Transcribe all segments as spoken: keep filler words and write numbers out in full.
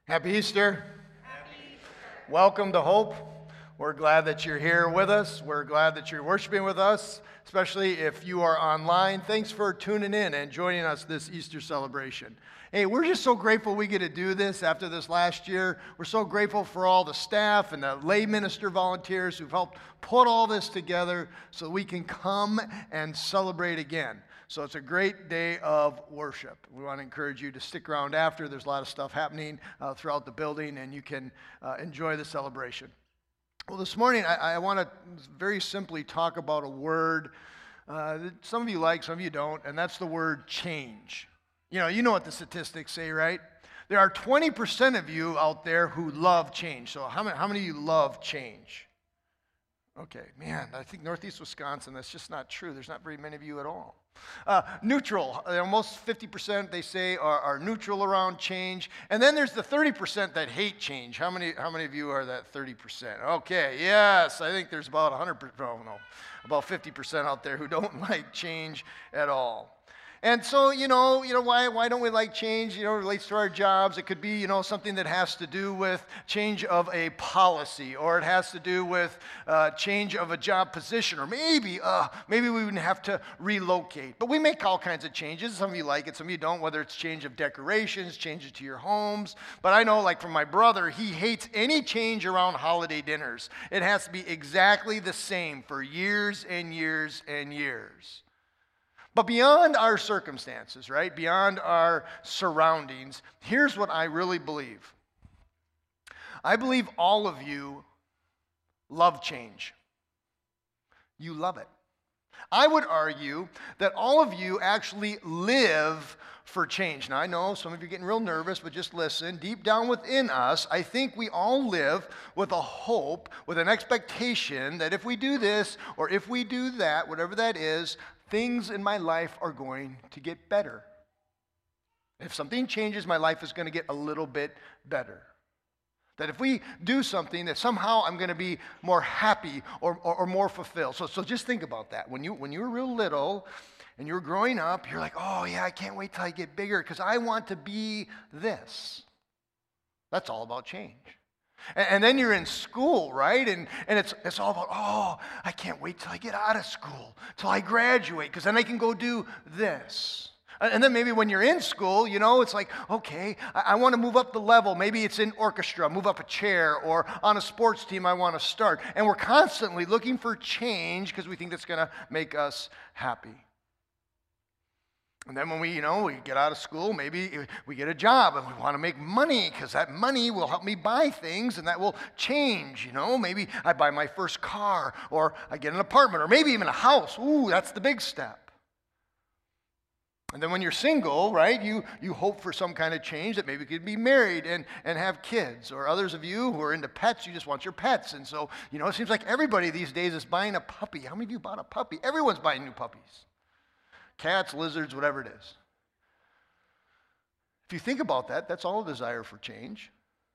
Happy Easter. Welcome to Hope. We're glad that you're here with us. We're glad that you're worshiping with us, especially if you are online. Thanks for tuning in and joining us this Easter celebration. Hey, we're just so grateful we get to do this after this last year. We're so grateful for all the staff and the lay minister volunteers who've helped put all this together so we can come and celebrate again. So it's a great day of worship. We want to encourage you to stick around after. There's a lot of stuff happening uh, throughout the building, and you can uh, enjoy the celebration. Well, this morning, I, I want to very simply talk about a word uh, that some of you like, some of you don't, and that's the word change. You know, you know what the statistics say, right? There are twenty percent of you out there who love change. So how many, how many of you love change? Okay, man, I think Northeast Wisconsin, that's just not true. There's not very many of you at all. Uh, neutral, almost fifty percent they say are, are neutral around change. And then there's the thirty percent that hate change. How many, how many of you are that thirty percent? Okay, yes, I think there's about one hundred percent, no, no, about fifty percent out there who don't like change at all. And so, you know, you know why why don't we like change? You know, it relates to our jobs. It could be, you know, something that has to do with change of a policy, or it has to do with uh, change of a job position, or maybe, uh, maybe we would have to relocate. But we make all kinds of changes. Some of you like it, some of you don't, whether it's change of decorations, changes to your homes. But I know, like from my brother, he hates any change around holiday dinners. It has to be exactly the same for years and years and years. But beyond our circumstances, right, beyond our surroundings, here's what I really believe. I believe all of you love change. You love it. I would argue that all of you actually live for change. Now, I know some of you are getting real nervous, but just listen. Deep down within us, I think we all live with a hope, with an expectation that if we do this or if we do that, whatever that is, things in my life are going to get better. If something changes, my life is going to get a little bit better. That if we do something, that somehow I'm going to be more happy or, or, or more fulfilled. So, so just think about that. When you, when you were real little and you were growing up, you're like, oh yeah, I can't wait till I get bigger because I want to be this. That's all about change. And, and then you're in school, right? And, and it's, it's all about, oh, I can't wait till I get out of school, till I graduate, because then I can go do this. And then maybe when you're in school, you know, it's like, okay, I, I want to move up the level. Maybe it's in orchestra, move up a chair, or on a sports team I want to start. And we're constantly looking for change because we think that's going to make us happy. And then when we, you know, we get out of school, maybe we get a job and we want to make money because that money will help me buy things and that will change, you know. Maybe I buy my first car or I get an apartment or maybe even a house. Ooh, that's the big step. And then when you're single, right, you, you hope for some kind of change that maybe you could be married and, and have kids. Or others of you who are into pets, you just want your pets. And so, you know, it seems like everybody these days is buying a puppy. How many of you bought a puppy? Everyone's buying new puppies. Cats, lizards, whatever it is. If you think about that, that's all a desire for change.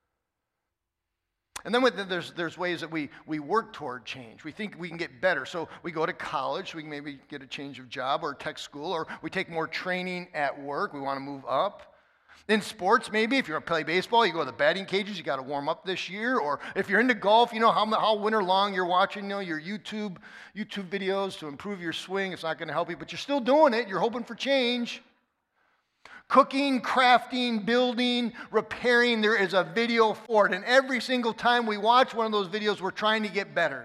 And then there's, there's ways that we, we work toward change. We think we can get better. So we go to college, so we can maybe get a change of job or tech school, or we take more training at work. We want to move up. In sports, maybe, if you're going to play baseball, you go to the batting cages, you got to warm up this year. Or if you're into golf, you know how, how winter long you're watching, you know, your YouTube, YouTube videos to improve your swing. It's not going to help you, but you're still doing it. You're hoping for change. Cooking, crafting, building, repairing, there is a video for it. And every single time we watch one of those videos, we're trying to get better.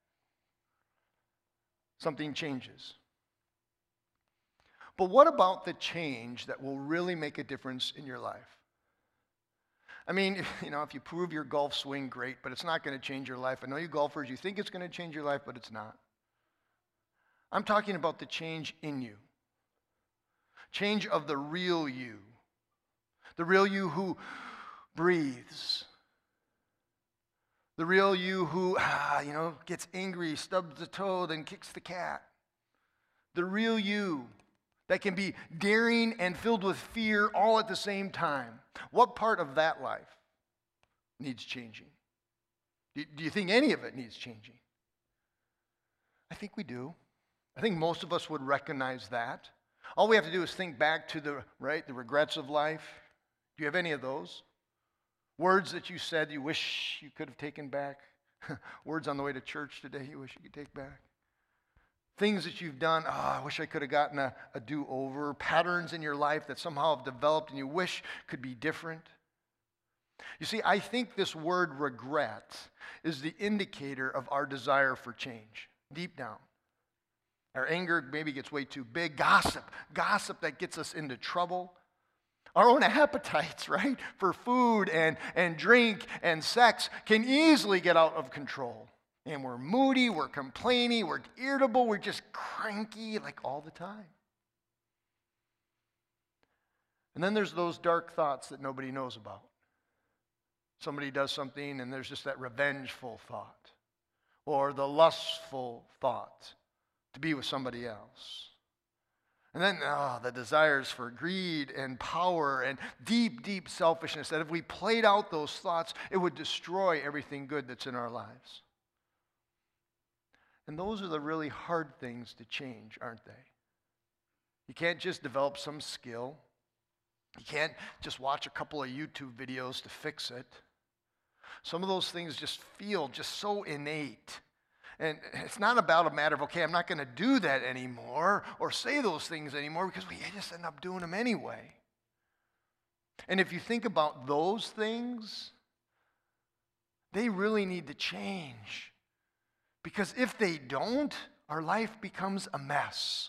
Something changes. But what about the change that will really make a difference in your life? I mean, you know, if you prove your golf swing, great, but it's not going to change your life. I know you golfers, you think it's going to change your life, but it's not. I'm talking about the change in you. Change of the real you. The real you who breathes. The real you who, ah, you know, gets angry, stubs the toe, then kicks the cat. The real you that can be daring and filled with fear all at the same time. What part of that life needs changing? Do, do you think any of it needs changing? I think we do. I think most of us would recognize that. All we have to do is think back to the, right, the regrets of life. Do you have any of those? Words that you said you wish you could have taken back. Words on the way to church today you wish you could take back. Things that you've done, oh, I wish I could have gotten a, a do-over. Patterns in your life that somehow have developed and you wish could be different. You see, I think this word regret is the indicator of our desire for change, deep down. Our anger maybe gets way too big. Gossip, gossip that gets us into trouble. Our own appetites, right, for food and, and drink and sex can easily get out of control. And we're moody, we're complaining, we're irritable, we're just cranky like all the time. And then there's those dark thoughts that nobody knows about. Somebody does something and there's just that revengeful thought or the lustful thought to be with somebody else. And then oh, the desires for greed and power and deep, deep selfishness that if we played out those thoughts, it would destroy everything good that's in our lives. And those are the really hard things to change, aren't they? You can't just develop some skill. You can't just watch a couple of YouTube videos to fix it. Some of those things just feel just so innate. And it's not about a matter of, okay, I'm not going to do that anymore or say those things anymore because we just end up doing them anyway. And if you think about those things, they really need to change. Because if they don't, our life becomes a mess.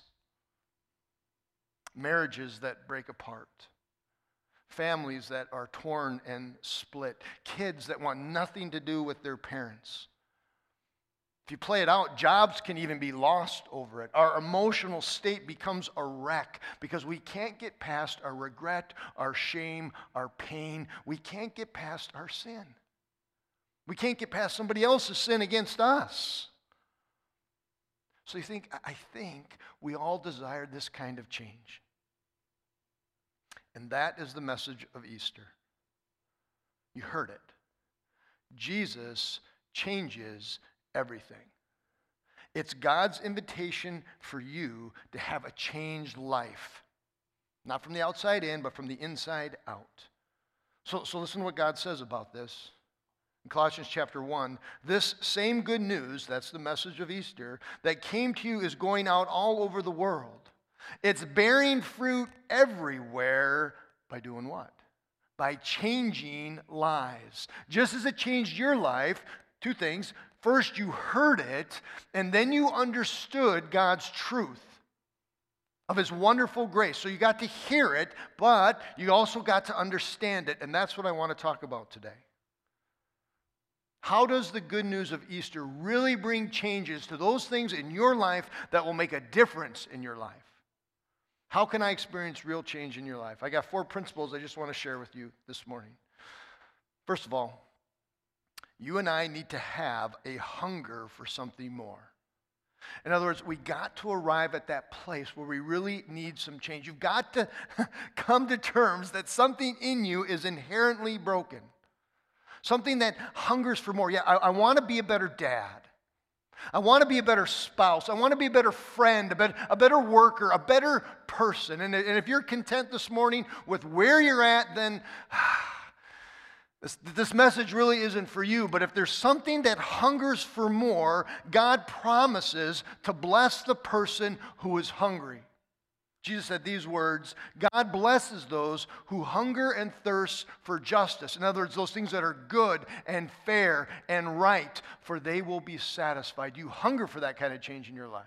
Marriages that break apart. Families that are torn and split. Kids that want nothing to do with their parents. If you play it out, jobs can even be lost over it. Our emotional state becomes a wreck because we can't get past our regret, our shame, our pain. We can't get past our sin. We can't get past somebody else's sin against us. So you think, I think we all desire this kind of change. And that is the message of Easter. You heard it. Jesus changes everything. It's God's invitation for you to have a changed life. Not from the outside in, but from the inside out. So, so listen to what God says about this. In Colossians chapter one, this same good news, that's the message of Easter, that came to you is going out all over the world. It's bearing fruit everywhere by doing what? By changing lives. Just as it changed your life, two things. First, you heard it, and then you understood God's truth of His wonderful grace. So you got to hear it, but you also got to understand it, and that's what I want to talk about today. How does the good news of Easter really bring changes to those things in your life that will make a difference in your life? How can I experience real change in your life? I got four principles I just want to share with you this morning. First of all, you and I need to have a hunger for something more. In other words, we got to arrive at that place where we really need some change. You've got to come to terms that something in you is inherently broken. Something that hungers for more. Yeah, I, I want to be a better dad. I want to be a better spouse. I want to be a better friend, a better, a better worker, a better person. And, and if you're content this morning with where you're at, then this, this message really isn't for you. But if there's something that hungers for more, God promises to bless the person who is hungry. Jesus said these words, God blesses those who hunger and thirst for justice. In other words, those things that are good and fair and right, for they will be satisfied. You hunger for that kind of change in your life.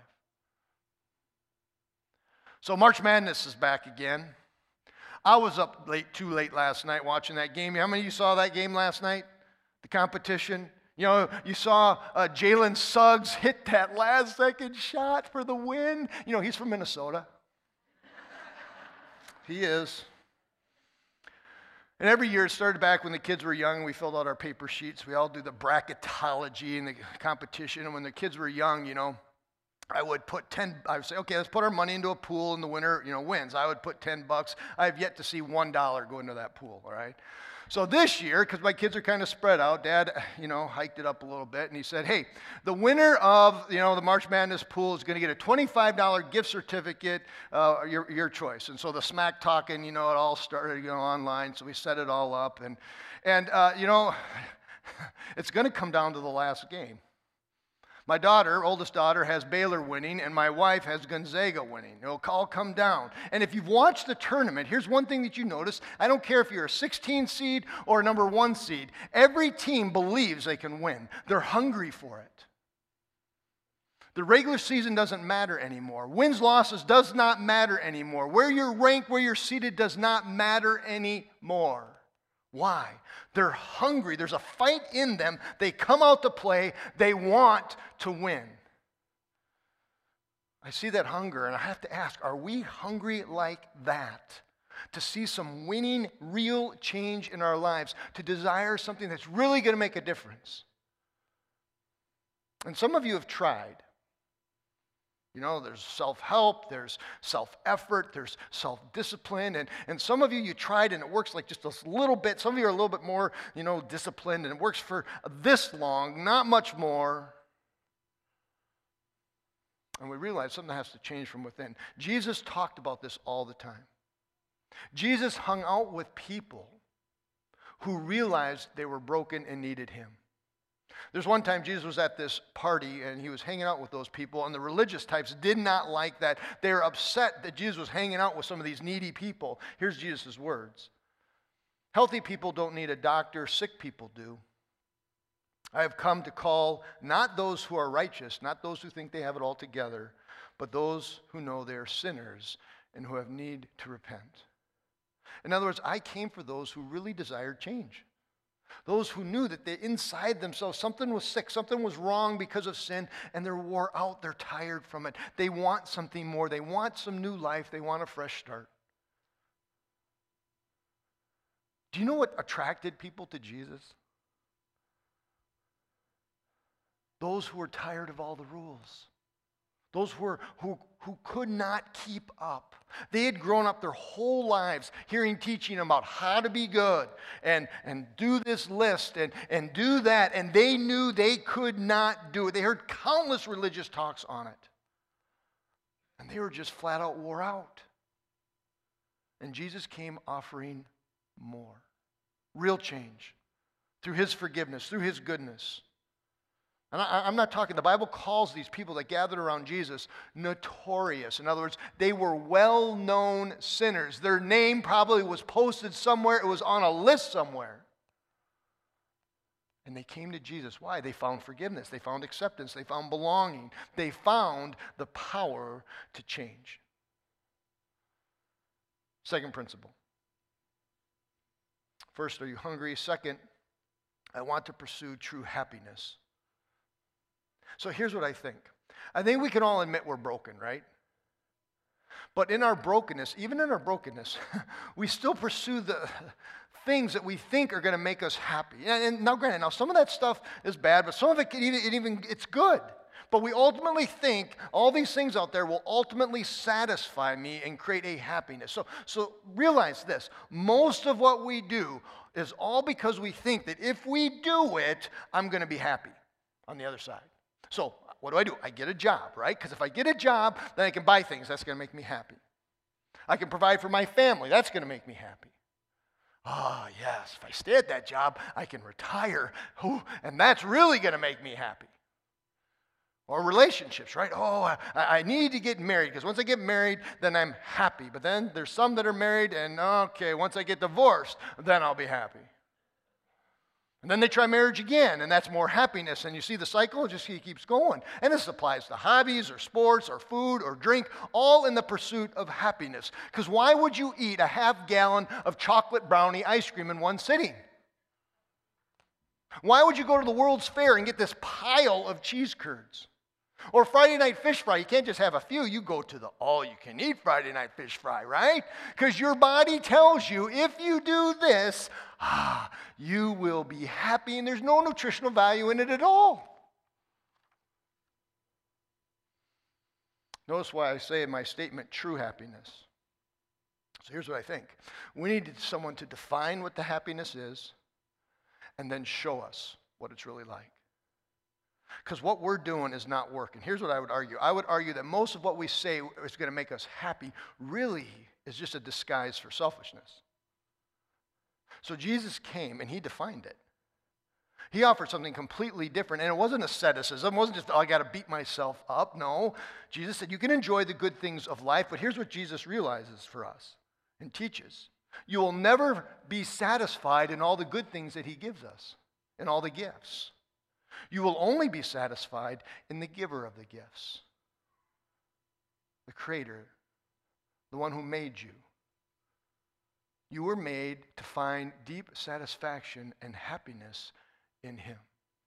So March Madness is back again. I was up late, too late last night watching that game. How many of you saw that game last night? The competition? You know, you saw uh, Jalen Suggs hit that last second shot for the win. You know, he's from Minnesota. He is. And every year, it started back when the kids were young, we filled out our paper sheets. We all do the bracketology and the competition. And when the kids were young, you know, I would put ten, I would say, okay, let's put our money into a pool and the winner, you know, wins. I would put ten bucks. I have yet to see one dollar go into that pool, all right? So this year, because my kids are kind of spread out, Dad, you know, hiked it up a little bit, and he said, hey, the winner of, you know, the March Madness pool is going to get a twenty-five dollars gift certificate, uh, your, your choice. And so the smack talking, you know, it all started, you know, online, so we set it all up. And, and uh, you know, it's going to come down to the last game. My daughter, oldest daughter, has Baylor winning, and my wife has Gonzaga winning. It'll all come down. And if you've watched the tournament, here's one thing that you notice. I don't care if you're a sixteen seed or a number one seed. Every team believes they can win. They're hungry for it. The regular season doesn't matter anymore. Wins, losses does not matter anymore. Where you're ranked, where you're seated does not matter anymore. Why? They're hungry. There's a fight in them. They come out to play. They want to win. I see that hunger, and I have to ask, are we hungry like that? To see some winning, real change in our lives, to desire something that's really going to make a difference. And some of you have tried. You know, there's self-help, there's self-effort, there's self-discipline, and, and some of you, you tried and it works like just a little bit. Some of you are a little bit more, you know, disciplined, and it works for this long, not much more. And we realize something has to change from within. Jesus talked about this all the time. Jesus hung out with people who realized they were broken and needed him. There's one time Jesus was at this party and he was hanging out with those people, and the religious types did not like that. They were upset that Jesus was hanging out with some of these needy people. Here's Jesus' words. Healthy people don't need a doctor, sick people do. I have come to call not those who are righteous, not those who think they have it all together, but those who know they are sinners and who have need to repent. In other words, I came for those who really desired change. Those who knew that they inside themselves something was sick, something was wrong because of sin, and they're wore out, they're tired from it. They want something more. They want some new life. They want a fresh start. Do you know what attracted people to Jesus? Those who were tired of all the rules. Those who, were, who, who could not keep up. They had grown up their whole lives hearing teaching about how to be good and, and do this list and, and do that, and they knew they could not do it. They heard countless religious talks on it. And they were just flat out wore out. And Jesus came offering more. Real change. Through his forgiveness, through his goodness. And I, I'm not talking, the Bible calls these people that gathered around Jesus notorious. In other words, they were well-known sinners. Their name probably was posted somewhere. It was on a list somewhere. And they came to Jesus. Why? They found forgiveness. They found acceptance. They found belonging. They found the power to change. Second principle. First, are you hungry? Second, I want to pursue true happiness. So here's what I think. I think we can all admit we're broken, right? But in our brokenness, even in our brokenness, we still pursue the things that we think are going to make us happy. And, and now, granted, now some of that stuff is bad, but some of it, can even, it even it's good. But we ultimately think all these things out there will ultimately satisfy me and create a happiness. So, so realize this. Most of what we do is all because we think that if we do it, I'm going to be happy on the other side. So what do I do? I get a job, right? Because if I get a job, then I can buy things. That's going to make me happy. I can provide for my family. That's going to make me happy. Ah, oh, yes, if I stay at that job, I can retire. Ooh, and that's really going to make me happy. Or relationships, right? Oh, I, I need to get married because once I get married, then I'm happy. But then there's some that are married and, okay, once I get divorced, then I'll be happy. And then they try marriage again, and that's more happiness. And you see the cycle, it just keeps going. And this applies to hobbies or sports or food or drink, all in the pursuit of happiness. Because why would you eat a half gallon of chocolate brownie ice cream in one sitting? Why would you go to the World's Fair and get this pile of cheese curds? Or Friday night fish fry. You can't just have a few. You go to the all-you-can-eat Friday night fish fry, right? Because your body tells you if you do this, ah, you will be happy, and there's no nutritional value in it at all. Notice why I say in my statement, true happiness. So here's what I think. We need someone to define what the happiness is and then show us what it's really like. Because what we're doing is not working. Here's what I would argue. I would argue that most of what we say is going to make us happy really is just a disguise for selfishness. So Jesus came and he defined it. He offered something completely different, and it wasn't asceticism. It wasn't just, oh, I got to beat myself up. No, Jesus said you can enjoy the good things of life, but here's what Jesus realizes for us and teaches. You will never be satisfied in all the good things that he gives us, in all the gifts. You will only be satisfied in the giver of the gifts, the creator, the one who made you. You were made to find deep satisfaction and happiness in him.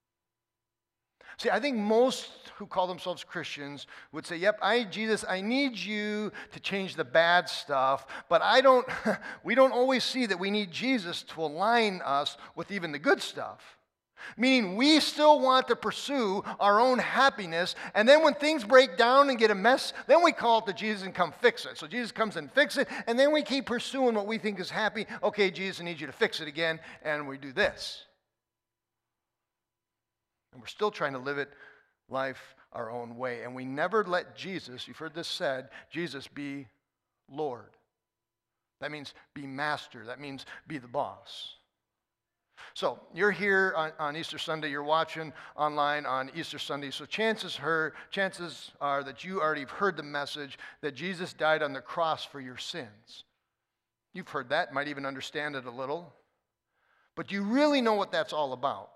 See, I think most who call themselves Christians would say, yep, I, Jesus, I need you to change the bad stuff, but I don't, we don't always see that we need Jesus to align us with even the good stuff. Meaning we still want to pursue our own happiness, and then when things break down and get a mess, then we call it to Jesus and come fix it. So Jesus comes and fix it, and then we keep pursuing what we think is happy. Okay, Jesus, I need you to fix it again, and we do this. And we're still trying to live it, life our own way. And we never let Jesus, you've heard this said, Jesus be Lord. That means be master. That means be the boss. So you're here on, on Easter Sunday. You're watching online on Easter Sunday. So chances, her, chances are that you already have heard the message that Jesus died on the cross for your sins. You've heard that, might even understand it a little. But do you really know what that's all about?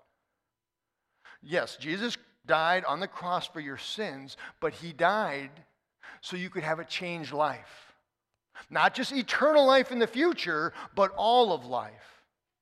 Yes, Jesus died on the cross for your sins, but he died so you could have a changed life. Not just eternal life in the future, but all of life.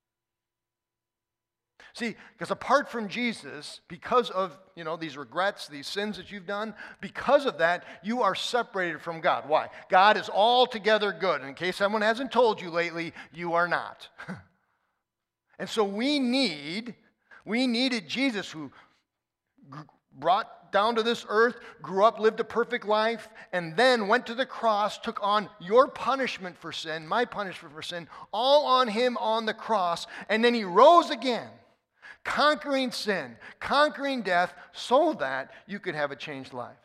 See, because apart from Jesus, because of, you know, these regrets, these sins that you've done, because of that, you are separated from God. Why? God is altogether good. And in case someone hasn't told you lately, you are not. And so we need... We needed Jesus, who brought down to this earth, grew up, lived a perfect life, and then went to the cross, took on your punishment for sin, my punishment for sin, all on him on the cross, and then he rose again, conquering sin, conquering death, so that you could have a changed life.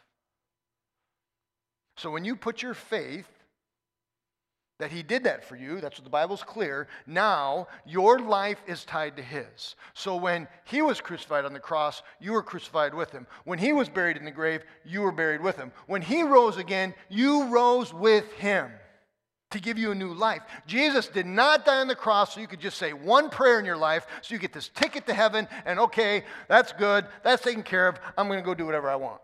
So when you put your faith that he did that for you, that's what the Bible's clear, now your life is tied to his. So when he was crucified on the cross, you were crucified with him. When he was buried in the grave, you were buried with him. When he rose again, you rose with him to give you a new life. Jesus did not die on the cross so you could just say one prayer in your life, so you get this ticket to heaven, and okay, that's good, that's taken care of, I'm going to go do whatever I want.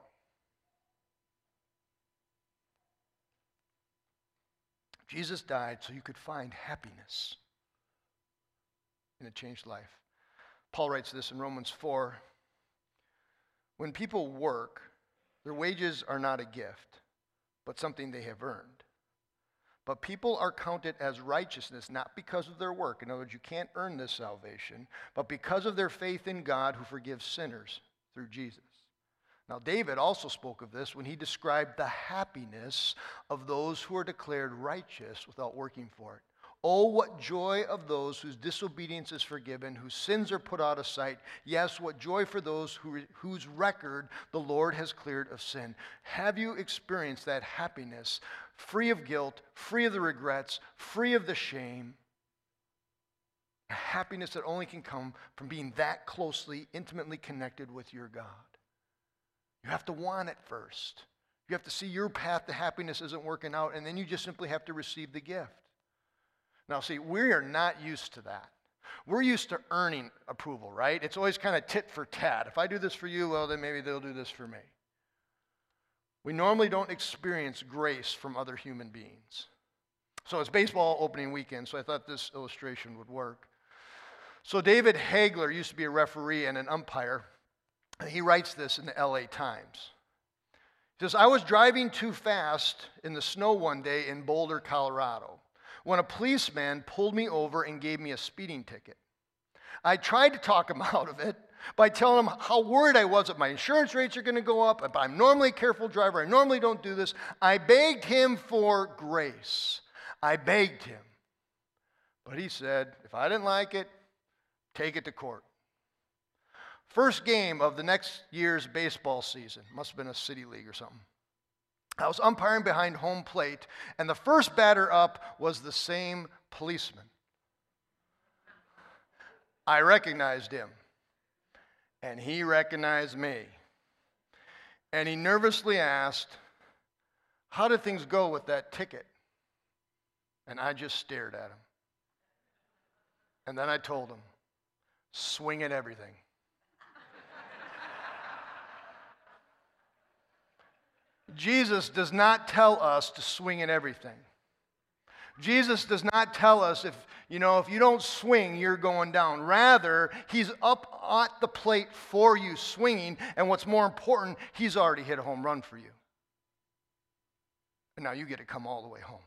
Jesus died so you could find happiness in a changed life. Paul writes this in Romans four. When people work, their wages are not a gift, but something they have earned. But people are counted as righteousness, not because of their work. In other words, you can't earn this salvation, but because of their faith in God who forgives sinners through Jesus. Now, David also spoke of this when he described the happiness of those who are declared righteous without working for it. Oh, what joy of those whose disobedience is forgiven, whose sins are put out of sight. Yes, what joy for those who, whose record the Lord has cleared of sin. Have you experienced that happiness, free of guilt, free of the regrets, free of the shame? A happiness that only can come from being that closely, intimately connected with your God. You have to want it first. You have to see your path to happiness isn't working out, and then you just simply have to receive the gift. Now, see, we are not used to that. We're used to earning approval, right? It's always kind of tit for tat. If I do this for you, well, then maybe they'll do this for me. We normally don't experience grace from other human beings. So it's baseball opening weekend, so I thought this illustration would work. So David Hagler used to be a referee and an umpire. He writes this in the L A Times. He says, I was driving too fast in the snow one day in Boulder, Colorado, when a policeman pulled me over and gave me a speeding ticket. I tried to talk him out of it, by telling him how worried I was that my insurance rates are going to go up. If I'm normally a careful driver, I normally don't do this. I begged him for grace. I begged him. But he said, if I didn't like it, take it to court. First game of the next year's baseball season. Must have been a city league or something. I was umpiring behind home plate, and the first batter up was the same policeman. I recognized him, and he recognized me. And he nervously asked, how did things go with that ticket? And I just stared at him. And then I told him, swing at everything. Jesus does not tell us to swing at everything. Jesus does not tell us if, you know, if you don't swing, you're going down. Rather, he's up at the plate for you swinging, and what's more important, he's already hit a home run for you. And now you get to come all the way home.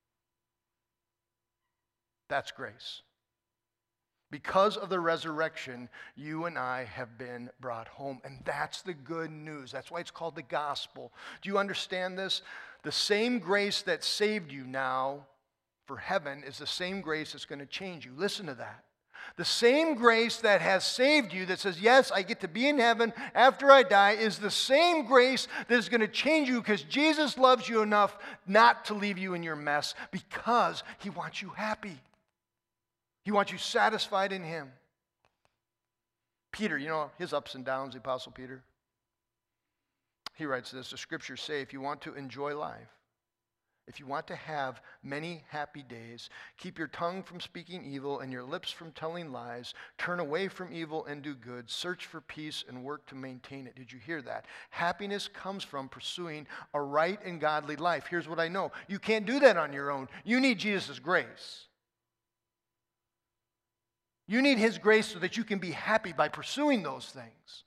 That's grace. Because of the resurrection, you and I have been brought home. And that's the good news. That's why it's called the gospel. Do you understand this? The same grace that saved you now for heaven is the same grace that's going to change you. Listen to that. The same grace that has saved you, that says, yes, I get to be in heaven after I die, is the same grace that is going to change you because Jesus loves you enough not to leave you in your mess because he wants you happy. He wants you satisfied in him. Peter, you know his ups and downs, the Apostle Peter. He writes this, the scriptures say, if you want to enjoy life, if you want to have many happy days, keep your tongue from speaking evil and your lips from telling lies. Turn away from evil and do good. Search for peace and work to maintain it. Did you hear that? Happiness comes from pursuing a right and godly life. Here's what I know. You can't do that on your own. You need Jesus' grace. You need his grace so that you can be happy by pursuing those things.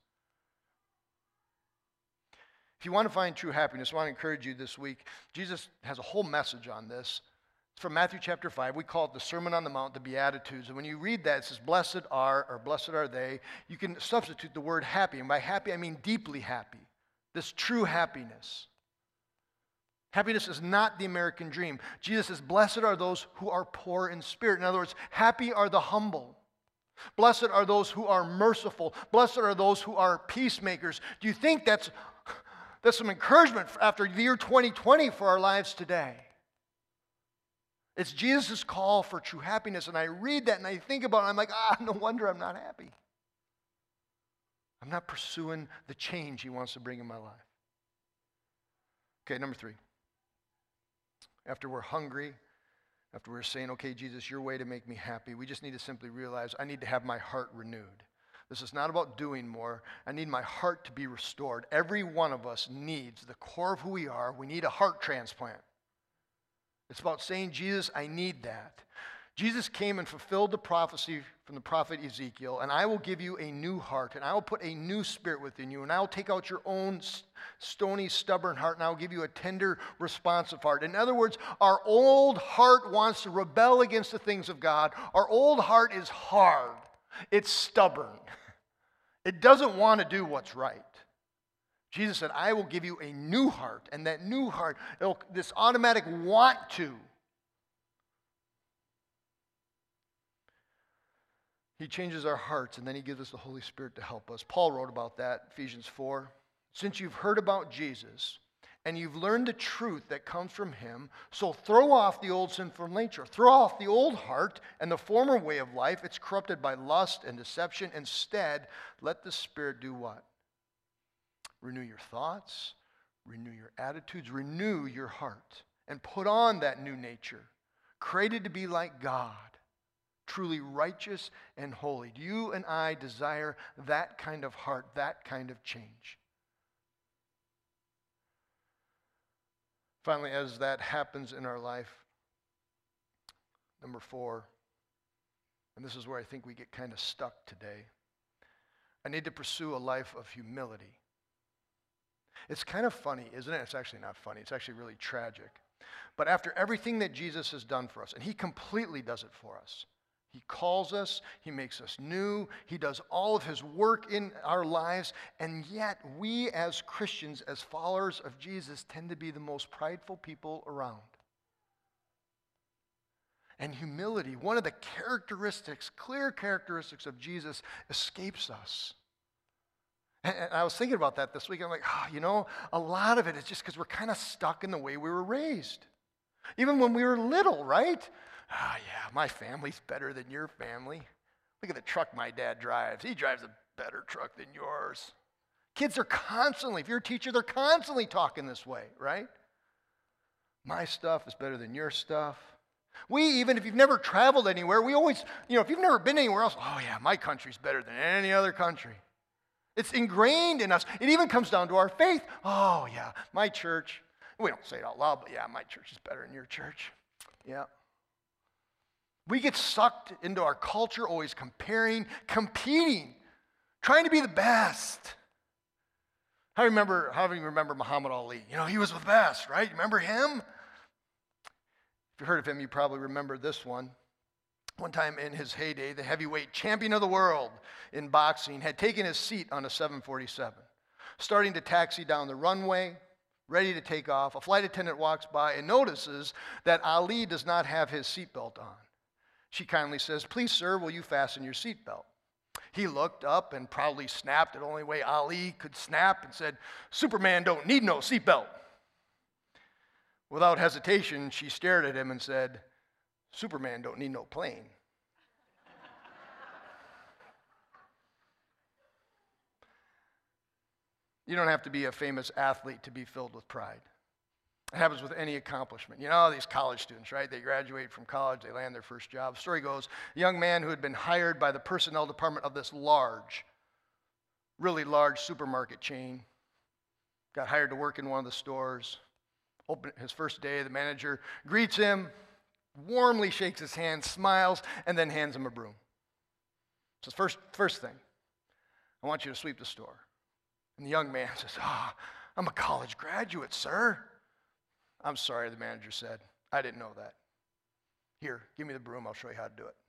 If you want to find true happiness, I want to encourage you this week. Jesus has a whole message on this. It's from Matthew chapter five. We call it the Sermon on the Mount, the Beatitudes. And when you read that, it says, blessed are, or blessed are they. You can substitute the word happy. And by happy, I mean deeply happy. This true happiness. Happiness is not the American dream. Jesus says, blessed are those who are poor in spirit. In other words, happy are the humble. Blessed are those who are merciful. Blessed are those who are peacemakers. Do you think that's, that's some encouragement after the year twenty twenty for our lives today? It's Jesus' call for true happiness, and I read that and I think about it, I'm like, ah, no wonder I'm not happy. I'm not pursuing the change he wants to bring in my life. Okay, number three. After we're hungry, after we're saying, okay, Jesus, your way to make me happy, we just need to simply realize I need to have my heart renewed. This is not about doing more. I need my heart to be restored. Every one of us needs, the core of who we are, we need a heart transplant. It's about saying, Jesus, I need that. Jesus came and fulfilled the prophecy from the prophet Ezekiel, and I will give you a new heart, and I will put a new spirit within you, and I will take out your own stony, stubborn heart, and I will give you a tender, responsive heart. In other words, our old heart wants to rebel against the things of God. Our old heart is hard. It's stubborn. It doesn't want to do what's right. Jesus said, I will give you a new heart, and that new heart, it'll, this automatic want to. He changes our hearts, and then he gives us the Holy Spirit to help us. Paul wrote about that, Ephesians four. Since you've heard about Jesus, and you've learned the truth that comes from him, so throw off the old sinful nature. Throw off the old heart and the former way of life. It's corrupted by lust and deception. Instead, let the Spirit do what? Renew your thoughts, renew your attitudes, renew your heart, and put on that new nature, created to be like God. Truly righteous and holy. Do you and I desire that kind of heart, that kind of change? Finally, as that happens in our life, number four, and this is where I think we get kind of stuck today, I need to pursue a life of humility. It's kind of funny, isn't it? It's actually not funny. It's actually really tragic. But after everything that Jesus has done for us, and he completely does it for us, He calls us, he makes us new, he does all of his work in our lives, and yet we as Christians, as followers of Jesus, tend to be the most prideful people around. And humility, one of the characteristics, clear characteristics of Jesus, escapes us. And I was thinking about that this week. I'm like, oh, you know, a lot of it is just because we're kind of stuck in the way we were raised. Even when we were little, right? Ah, oh, yeah, my family's better than your family. Look at the truck my dad drives. He drives a better truck than yours. Kids are constantly, if you're a teacher, they're constantly talking this way, right? My stuff is better than your stuff. We, even if you've never traveled anywhere, we always, you know, if you've never been anywhere else, oh yeah, my country's better than any other country. It's ingrained in us. It even comes down to our faith. Oh yeah, my church, we don't say it out loud, but yeah, my church is better than your church. Yeah. We get sucked into our culture, always comparing, competing, trying to be the best. How do you remember, how do you remember Muhammad Ali? You know, he was the best, right? You remember him? If you heard of him, you probably remember this one. One time in his heyday, the heavyweight champion of the world in boxing had taken his seat on a seven forty-seven. Starting to taxi down the runway, ready to take off, a flight attendant walks by and notices that Ali does not have his seatbelt on. She kindly says, "Please, sir, will you fasten your seatbelt?" He looked up and proudly snapped the only way Ali could snap and said, "Superman don't need no seatbelt." Without hesitation, she stared at him and said, "Superman don't need no plane." You don't have to be a famous athlete to be filled with pride. It happens with any accomplishment. You know, these college students, right? They graduate from college, they land their first job. The story goes, a young man who had been hired by the personnel department of this large, really large supermarket chain, got hired to work in one of the stores. Open his first day, the manager greets him, warmly shakes his hand, smiles, and then hands him a broom. So first, first thing, I want you to sweep the store. And the young man says, "Ah, oh, I'm a college graduate, sir." "I'm sorry," the manager said. "I didn't know that. Here, give me the broom. I'll show you how to do it."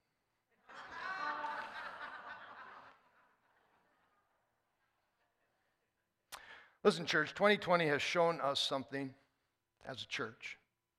Listen, church, twenty twenty has shown us something as a church.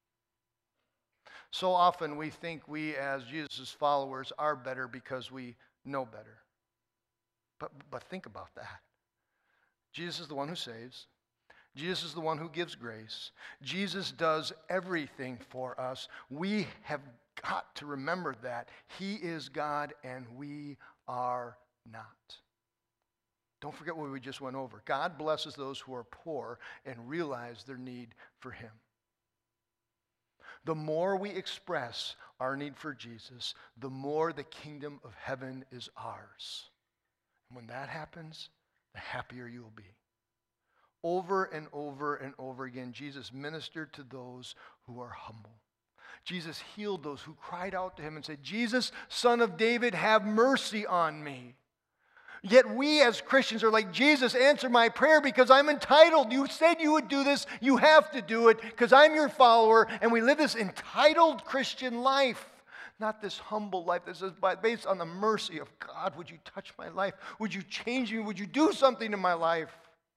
So often we think we as Jesus' followers are better because we know better. But, but think about that. Jesus is the one who saves. Jesus is the one who gives grace. Jesus does everything for us. We have got to remember that. He is God and we are not. Don't forget what we just went over. God blesses those who are poor and realize their need for him. The more we express our need for Jesus, the more the kingdom of heaven is ours. And when that happens, the happier you will be. Over and over and over again, Jesus ministered to those who are humble. Jesus healed those who cried out to him and said, "Jesus, Son of David, have mercy on me." Yet we as Christians are like, "Jesus, answer my prayer because I'm entitled. You said you would do this. You have to do it because I'm your follower." And we live this entitled Christian life, not this humble life that says, based on the mercy of God, would you touch my life? Would you change me? Would you do something in my life?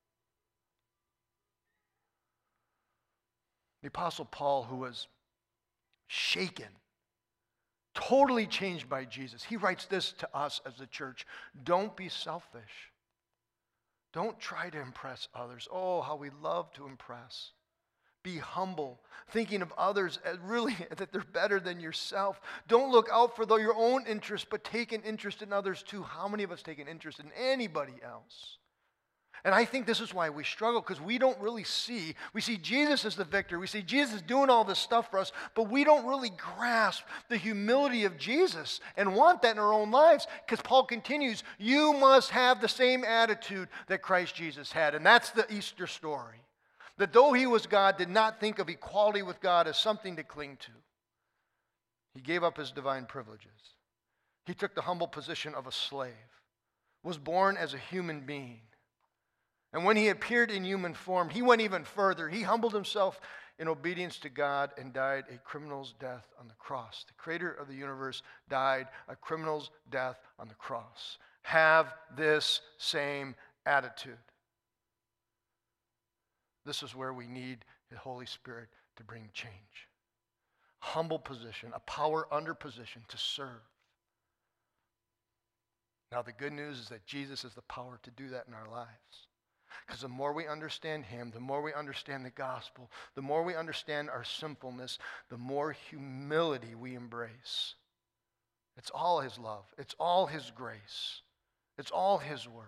The Apostle Paul, who was shaken, totally changed by Jesus, he writes this to us as a church: don't be selfish. Don't try to impress others. Oh, how we love to impress. Be humble, thinking of others as really that they're better than yourself. Don't look out for your own interest, but take an interest in others too. How many of us take an interest in anybody else? And I think this is why we struggle, because we don't really see, we see Jesus as the victor, we see Jesus doing all this stuff for us, but we don't really grasp the humility of Jesus and want that in our own lives, because Paul continues, you must have the same attitude that Christ Jesus had. And that's the Easter story. That though he was God, did not think of equality with God as something to cling to. He gave up his divine privileges. He took the humble position of a slave, was born as a human being. And when he appeared in human form, he went even further. He humbled himself in obedience to God and died a criminal's death on the cross. The creator of the universe died a criminal's death on the cross. Have this same attitude. This is where we need the Holy Spirit to bring change. Humble position, a power under position to serve. Now the good news is that Jesus is the power to do that in our lives. Because the more we understand him, the more we understand the gospel, the more we understand our sinfulness, the more humility we embrace. It's all his love. It's all his grace. It's all his work.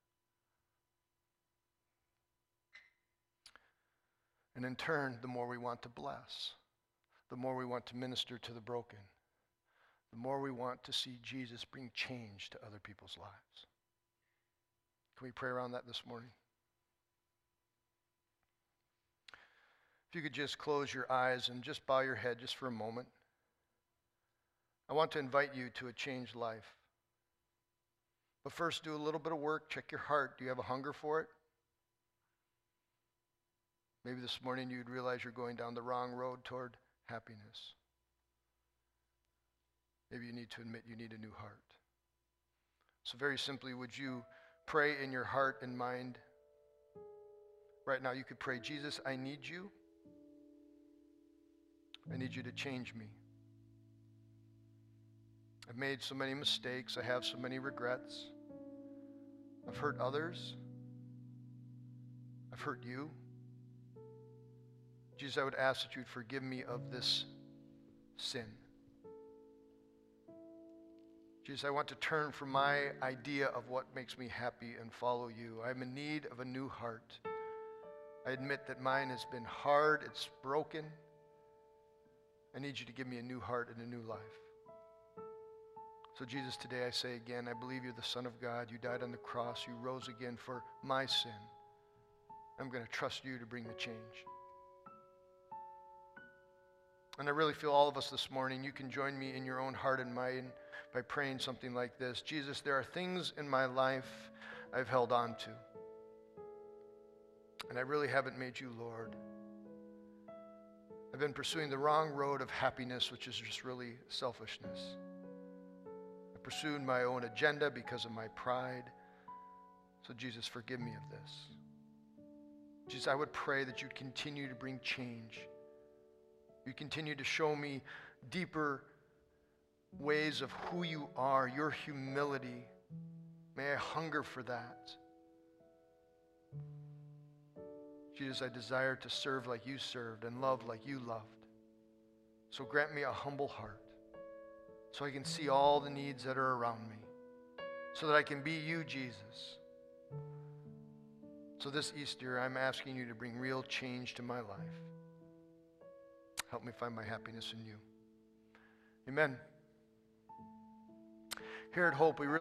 And in turn, the more we want to bless, the more we want to minister to the broken, the more we want to see Jesus bring change to other people's lives. Can we pray around that this morning? If you could just close your eyes and just bow your head just for a moment. I want to invite you to a changed life. But first, do a little bit of work. Check your heart. Do you have a hunger for it? Maybe this morning you'd realize you're going down the wrong road toward happiness. Maybe you need to admit you need a new heart. So very simply, would you pray in your heart and mind? Right now you could pray, Jesus, I need you. I need you to change me. I've made so many mistakes. I have so many regrets. I've hurt others. I've hurt you. Jesus, I would ask that you'd forgive me of this sin. Jesus, I want to turn from my idea of what makes me happy and follow you. I'm in need of a new heart. I admit that mine has been hard. It's broken. I need you to give me a new heart and a new life. So Jesus, today I say again, I believe you're the Son of God. You died on the cross. You rose again for my sin. I'm going to trust you to bring the change. And I really feel all of us this morning, you can join me in your own heart and mind by praying something like this. Jesus, there are things in my life I've held on to. And I really haven't made you Lord. I've been pursuing the wrong road of happiness, which is just really selfishness. I pursued my own agenda because of my pride. So Jesus, forgive me of this. Jesus, I would pray that you'd continue to bring change. You continue to show me deeper ways of who you are, your humility. May I hunger for that. Jesus, I desire to serve like you served and love like you loved. So grant me a humble heart so I can see all the needs that are around me, so that I can be you, Jesus. So this Easter, I'm asking you to bring real change to my life. Help me find my happiness in you. Amen. Here at Hope, we really